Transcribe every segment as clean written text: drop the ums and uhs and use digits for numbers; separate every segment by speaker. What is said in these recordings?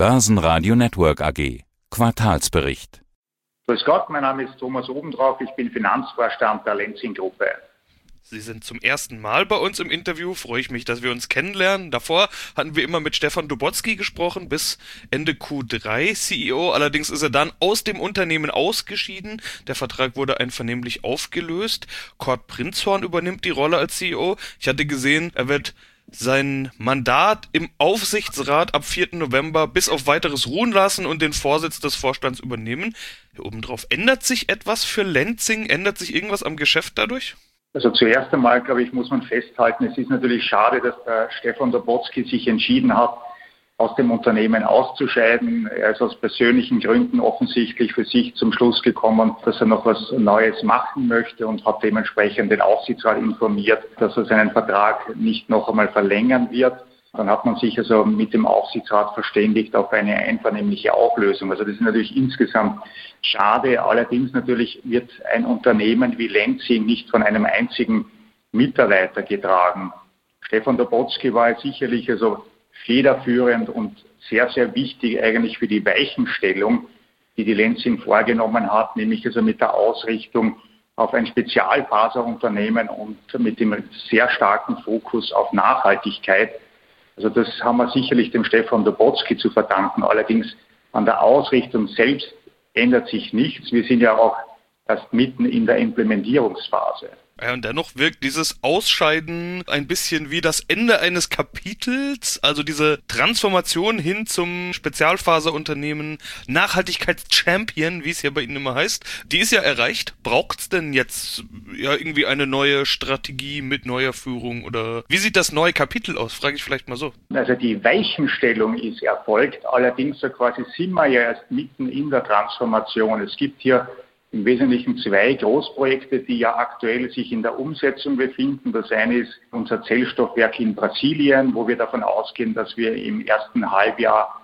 Speaker 1: Börsenradio Network AG. Quartalsbericht.
Speaker 2: Grüß Gott, mein Name ist Thomas Obendrauf, ich bin Finanzvorstand der Lenzing-Gruppe.
Speaker 3: Sie sind zum ersten Mal bei uns im Interview, freue ich mich, dass wir uns kennenlernen. Davor hatten wir immer mit Stefan Dubotzky gesprochen, bis Ende Q3 CEO. Allerdings ist er dann aus dem Unternehmen ausgeschieden. Der Vertrag wurde einvernehmlich aufgelöst. Kurt Prinzhorn übernimmt die Rolle als CEO. Ich hatte gesehen, er wird sein Mandat im Aufsichtsrat ab 4. November bis auf weiteres ruhen lassen und den Vorsitz des Vorstands übernehmen. Hier obendrauf, ändert sich etwas für Lenzing? Ändert sich irgendwas am Geschäft dadurch?
Speaker 2: Also zuerst einmal, glaube ich, muss man festhalten, es ist natürlich schade, dass der Stefan Dubotzky sich entschieden hat, aus dem Unternehmen auszuscheiden. Er ist aus persönlichen Gründen offensichtlich für sich zum Schluss gekommen, dass er noch was Neues machen möchte und hat dementsprechend den Aufsichtsrat informiert, dass er seinen Vertrag nicht noch einmal verlängern wird. Dann hat man sich also mit dem Aufsichtsrat verständigt auf eine einvernehmliche Auflösung. Also das ist natürlich insgesamt schade. Allerdings natürlich wird ein Unternehmen wie Lenzing nicht von einem einzigen Mitarbeiter getragen. Stefan Dubotzky war sicherlich also federführend und sehr, sehr wichtig eigentlich für die Weichenstellung, die Lenzing vorgenommen hat, nämlich also mit der Ausrichtung auf ein Spezialfaserunternehmen und mit dem sehr starken Fokus auf Nachhaltigkeit. Also das haben wir sicherlich dem Stefan Dubotzky zu verdanken. Allerdings an der Ausrichtung selbst ändert sich nichts. Wir sind ja auch erst mitten in der Implementierungsphase.
Speaker 3: Ja, und dennoch wirkt dieses Ausscheiden ein bisschen wie das Ende eines Kapitels, also diese Transformation hin zum Spezialfaserunternehmen, Nachhaltigkeitschampion, wie es ja bei Ihnen immer heißt, die ist ja erreicht. Braucht's denn jetzt ja irgendwie eine neue Strategie mit neuer Führung oder wie sieht das neue Kapitel aus? Frage ich vielleicht mal so.
Speaker 2: Also die Weichenstellung ist erfolgt, allerdings so quasi sind wir ja erst mitten in der Transformation. Es gibt hier im Wesentlichen zwei Großprojekte, die ja aktuell sich in der Umsetzung befinden. Das eine ist unser Zellstoffwerk in Brasilien, wo wir davon ausgehen, dass wir im ersten Halbjahr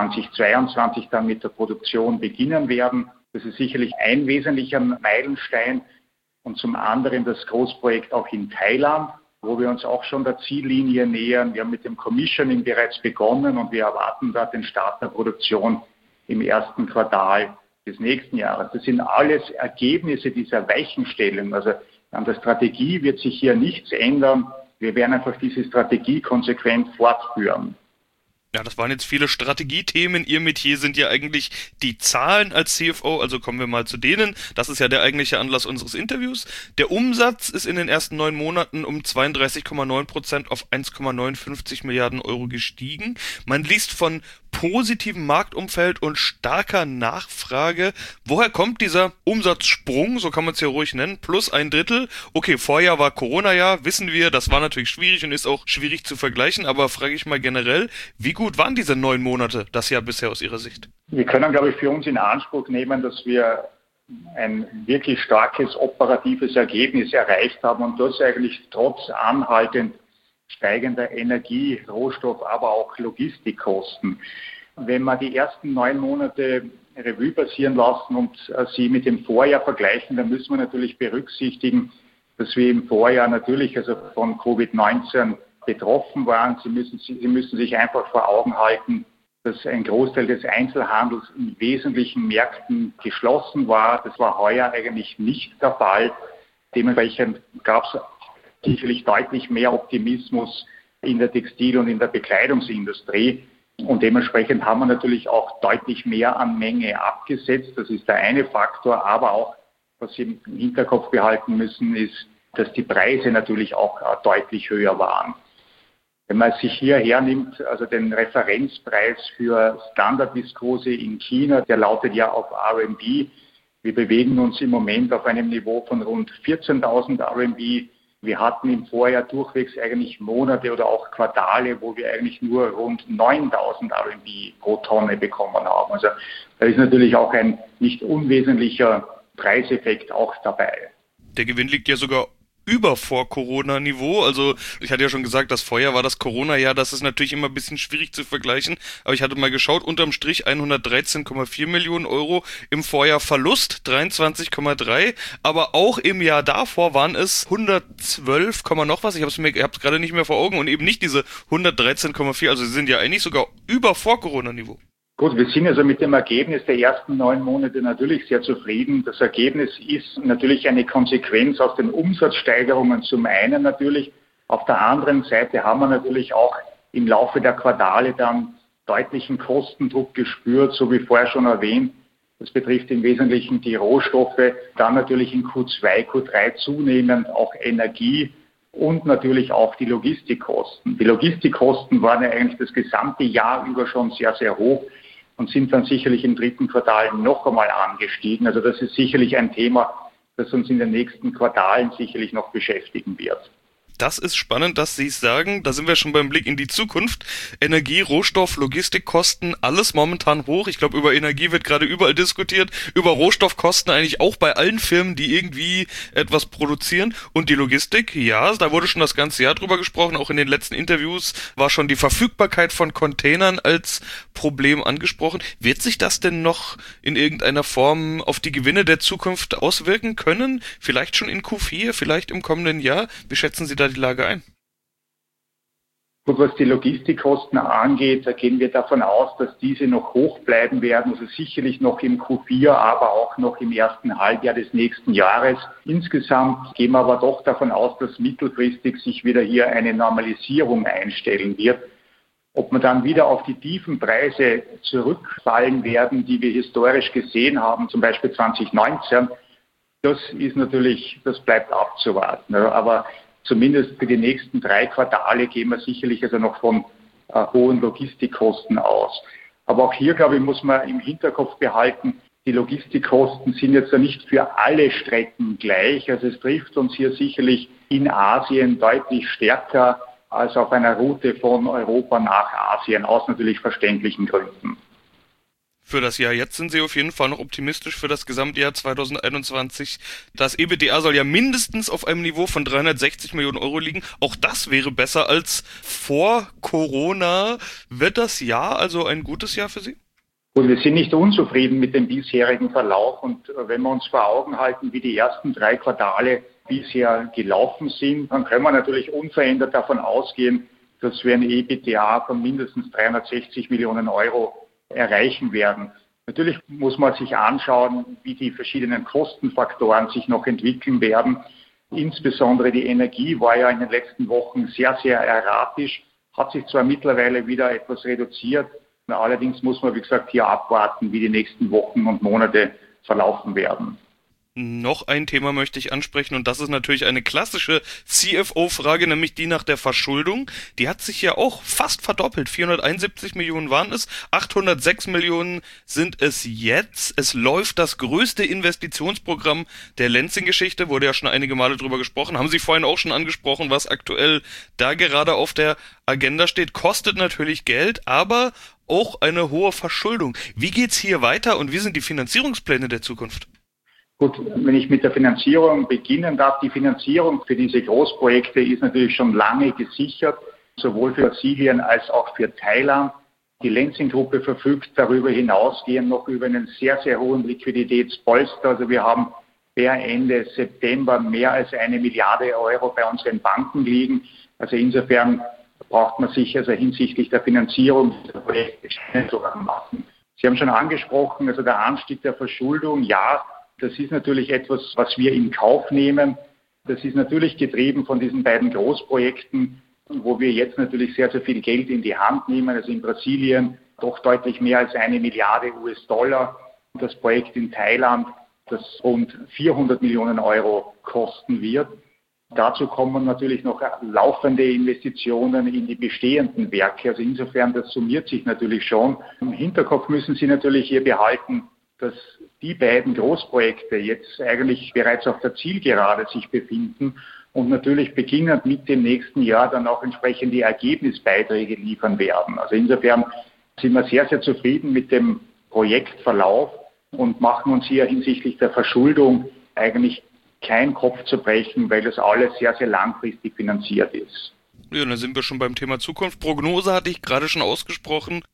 Speaker 2: 2022 dann mit der Produktion beginnen werden. Das ist sicherlich ein wesentlicher Meilenstein. Und zum anderen das Großprojekt auch in Thailand, wo wir uns auch schon der Ziellinie nähern. Wir haben mit dem Commissioning bereits begonnen und wir erwarten da den Start der Produktion im ersten Quartal des nächsten Jahres. Das sind alles Ergebnisse dieser Weichenstellung. Also an der Strategie wird sich hier nichts ändern. Wir werden einfach diese Strategie konsequent fortführen.
Speaker 3: Ja, das waren jetzt viele Strategiethemen. Ihr Metier sind ja eigentlich die Zahlen als CFO, also kommen wir mal zu denen. Das ist ja der eigentliche Anlass unseres Interviews. Der Umsatz ist in den ersten 9 Monaten um 32,9% auf 1,59 Milliarden Euro gestiegen. Man liest von positivem Marktumfeld und starker Nachfrage. Woher kommt dieser Umsatzsprung, so kann man es ja ruhig nennen, plus 1/3? Okay, Vorjahr war Corona-Jahr, wissen wir, das war natürlich schwierig und ist auch schwierig zu vergleichen, aber frage ich mal generell, wie gut waren diese 9 Monate, das Jahr bisher aus Ihrer Sicht?
Speaker 2: Wir können, glaube ich, für uns in Anspruch nehmen, dass wir ein wirklich starkes operatives Ergebnis erreicht haben und das eigentlich trotz anhaltend steigender Energie-, Rohstoff-, aber auch Logistikkosten. Wenn wir die ersten 9 Monate Revue passieren lassen und sie mit dem Vorjahr vergleichen, dann müssen wir natürlich berücksichtigen, dass wir im Vorjahr natürlich also von Covid-19 betroffen waren. Sie müssen sich einfach vor Augen halten, dass ein Großteil des Einzelhandels in wesentlichen Märkten geschlossen war. Das war heuer eigentlich nicht der Fall. Dementsprechend gab es sicherlich deutlich mehr Optimismus in der Textil- und in der Bekleidungsindustrie. Und dementsprechend haben wir natürlich auch deutlich mehr an Menge abgesetzt. Das ist der eine Faktor. Aber auch, was Sie im Hinterkopf behalten müssen, ist, dass die Preise natürlich auch deutlich höher waren. Wenn man sich hier hernimmt, also den Referenzpreis für Standardviskose in China, der lautet ja auf RMB. Wir bewegen uns im Moment auf einem Niveau von rund 14.000 RMB. Wir hatten im Vorjahr durchwegs eigentlich Monate oder auch Quartale, wo wir eigentlich nur rund 9.000 RMB pro Tonne bekommen haben. Also da ist natürlich auch ein nicht unwesentlicher Preiseffekt auch dabei.
Speaker 3: Der Gewinn liegt ja sogar über Vor-Corona-Niveau. Also ich hatte ja schon gesagt, das Vorjahr war das Corona-Jahr, das ist natürlich immer ein bisschen schwierig zu vergleichen, aber ich hatte mal geschaut, unterm Strich 113,4 Millionen Euro, im Vorjahr Verlust 23,3, aber auch im Jahr davor waren es 112, noch was, ich habe es gerade nicht mehr vor Augen und eben nicht diese 113,4, also sie sind ja eigentlich sogar über Vor-Corona-Niveau.
Speaker 2: Gut, wir sind also mit dem Ergebnis der ersten 9 Monate natürlich sehr zufrieden. Das Ergebnis ist natürlich eine Konsequenz aus den Umsatzsteigerungen zum einen natürlich. Auf der anderen Seite haben wir natürlich auch im Laufe der Quartale dann deutlichen Kostendruck gespürt, so wie vorher schon erwähnt. Das betrifft im Wesentlichen die Rohstoffe, dann natürlich in Q2, Q3 zunehmend auch Energie und natürlich auch die Logistikkosten. Die Logistikkosten waren ja eigentlich das gesamte Jahr über schon sehr, sehr hoch und sind dann sicherlich im 3. Quartal noch einmal angestiegen. Also das ist sicherlich ein Thema, das uns in den nächsten Quartalen sicherlich noch beschäftigen wird.
Speaker 3: Das ist spannend, dass Sie es sagen. Da sind wir schon beim Blick in die Zukunft. Energie, Rohstoff, Logistikkosten, alles momentan hoch. Ich glaube, über Energie wird gerade überall diskutiert. Über Rohstoffkosten eigentlich auch bei allen Firmen, die irgendwie etwas produzieren. Und die Logistik, ja, da wurde schon das ganze Jahr drüber gesprochen. Auch in den letzten Interviews war schon die Verfügbarkeit von Containern als Problem angesprochen. Wird sich das denn noch in irgendeiner Form auf die Gewinne der Zukunft auswirken können? Vielleicht schon in Q4, vielleicht im kommenden Jahr? Wie schätzen Sie da die Lage ein?
Speaker 2: Gut, was die Logistikkosten angeht, da gehen wir davon aus, dass diese noch hoch bleiben werden, also sicherlich noch im Q4, aber auch noch im ersten Halbjahr des nächsten Jahres. Insgesamt gehen wir aber doch davon aus, dass mittelfristig sich wieder hier eine Normalisierung einstellen wird. Ob wir dann wieder auf die tiefen Preise zurückfallen werden, die wir historisch gesehen haben, zum Beispiel 2019, das ist natürlich, das bleibt abzuwarten. Aber zumindest für die nächsten 3 Quartale gehen wir sicherlich also noch von hohen Logistikkosten aus. Aber auch hier, glaube ich, muss man im Hinterkopf behalten, die Logistikkosten sind jetzt ja nicht für alle Strecken gleich. Also es trifft uns hier sicherlich in Asien deutlich stärker als auf einer Route von Europa nach Asien, aus natürlich verständlichen Gründen.
Speaker 3: Für das Jahr jetzt sind Sie auf jeden Fall noch optimistisch für das Gesamtjahr 2021. Das EBITDA soll ja mindestens auf einem Niveau von 360 Millionen Euro liegen. Auch das wäre besser als vor Corona. Wird das Jahr also ein gutes Jahr für Sie?
Speaker 2: Und wir sind nicht unzufrieden mit dem bisherigen Verlauf. Und wenn wir uns vor Augen halten, wie die ersten 3 Quartale bisher gelaufen sind, dann können wir natürlich unverändert davon ausgehen, dass wir ein EBITDA von mindestens 360 Millionen Euro erreichen werden. Natürlich muss man sich anschauen, wie die verschiedenen Kostenfaktoren sich noch entwickeln werden. Insbesondere die Energie war ja in den letzten Wochen sehr, sehr erratisch, hat sich zwar mittlerweile wieder etwas reduziert, allerdings muss man, wie gesagt, hier abwarten, wie die nächsten Wochen und Monate verlaufen werden.
Speaker 3: Noch ein Thema möchte ich ansprechen und das ist natürlich eine klassische CFO-Frage, nämlich die nach der Verschuldung. Die hat sich ja auch fast verdoppelt. 471 Millionen waren es, 806 Millionen sind es jetzt. Es läuft das größte Investitionsprogramm der Lenzing-Geschichte, wurde ja schon einige Male drüber gesprochen. Haben Sie vorhin auch schon angesprochen, was aktuell da gerade auf der Agenda steht. Kostet natürlich Geld, aber auch eine hohe Verschuldung. Wie geht's hier weiter und wie sind die Finanzierungspläne der Zukunft?
Speaker 2: Gut, wenn ich mit der Finanzierung beginnen darf, die Finanzierung für diese Großprojekte ist natürlich schon lange gesichert, sowohl für Brasilien als auch für Thailand. Die Lenzing-Gruppe verfügt darüber hinausgehend noch über einen sehr, sehr hohen Liquiditätspolster. Also wir haben per Ende September mehr als 1 Milliarde Euro bei unseren Banken liegen. Also insofern braucht man sich also hinsichtlich der Finanzierung dieser Projekte keine Sorgen machen. Sie haben schon angesprochen, also der Anstieg der Verschuldung, ja, das ist natürlich etwas, was wir in Kauf nehmen. Das ist natürlich getrieben von diesen beiden Großprojekten, wo wir jetzt natürlich sehr, sehr viel Geld in die Hand nehmen. Also in Brasilien doch deutlich mehr als 1 Milliarde US-Dollar. Und das Projekt in Thailand, das rund 400 Millionen Euro kosten wird. Dazu kommen natürlich noch laufende Investitionen in die bestehenden Werke. Also insofern, das summiert sich natürlich schon. Im Hinterkopf müssen Sie natürlich hier behalten, dass die beiden Großprojekte jetzt eigentlich bereits auf der Zielgerade sich befinden und natürlich beginnend mit dem nächsten Jahr dann auch entsprechend die Ergebnisbeiträge liefern werden. Also insofern sind wir sehr, sehr zufrieden mit dem Projektverlauf und machen uns hier hinsichtlich der Verschuldung eigentlich keinen Kopf zu brechen, weil das alles sehr, sehr langfristig finanziert ist.
Speaker 3: Ja, dann sind wir schon beim Thema Zukunft. Prognose hatte ich gerade schon ausgesprochen.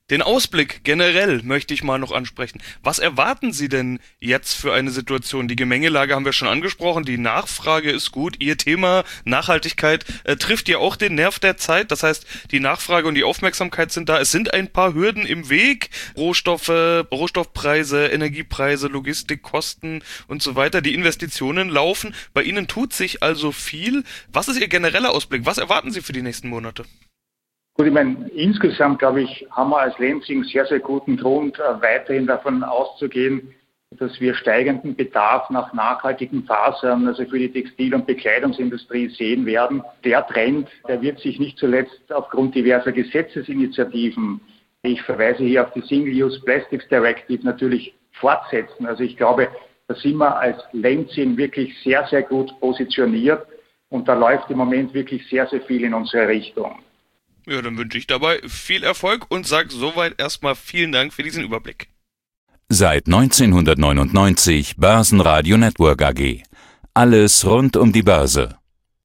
Speaker 3: Den Ausblick generell möchte ich mal noch ansprechen. Was erwarten Sie denn jetzt für eine Situation? Die Gemengelage haben wir schon angesprochen, die Nachfrage ist gut. Ihr Thema Nachhaltigkeit trifft ja auch den Nerv der Zeit. Das heißt, die Nachfrage und die Aufmerksamkeit sind da. Es sind ein paar Hürden im Weg. Rohstoffpreise, Energiepreise, Logistikkosten und so weiter. Die Investitionen laufen. Bei Ihnen tut sich also viel. Was ist Ihr genereller Ausblick? Was erwarten Sie für die nächsten Monate?
Speaker 2: Gut, ich meine, insgesamt, glaube ich, haben wir als Lenzing sehr, sehr guten Grund, weiterhin davon auszugehen, dass wir steigenden Bedarf nach nachhaltigen Fasern, also für die Textil- und Bekleidungsindustrie sehen werden. Der Trend, der wird sich nicht zuletzt aufgrund diverser Gesetzesinitiativen, ich verweise hier auf die Single-Use Plastics Directive, natürlich fortsetzen. Also ich glaube, da sind wir als Lenzing wirklich sehr, sehr gut positioniert und da läuft im Moment wirklich sehr, sehr viel in unsere Richtung.
Speaker 3: Ja, dann wünsche ich dabei viel Erfolg und sage soweit erstmal vielen Dank für diesen Überblick.
Speaker 1: Seit 1999 Börsenradio Network AG. Alles rund um die Börse.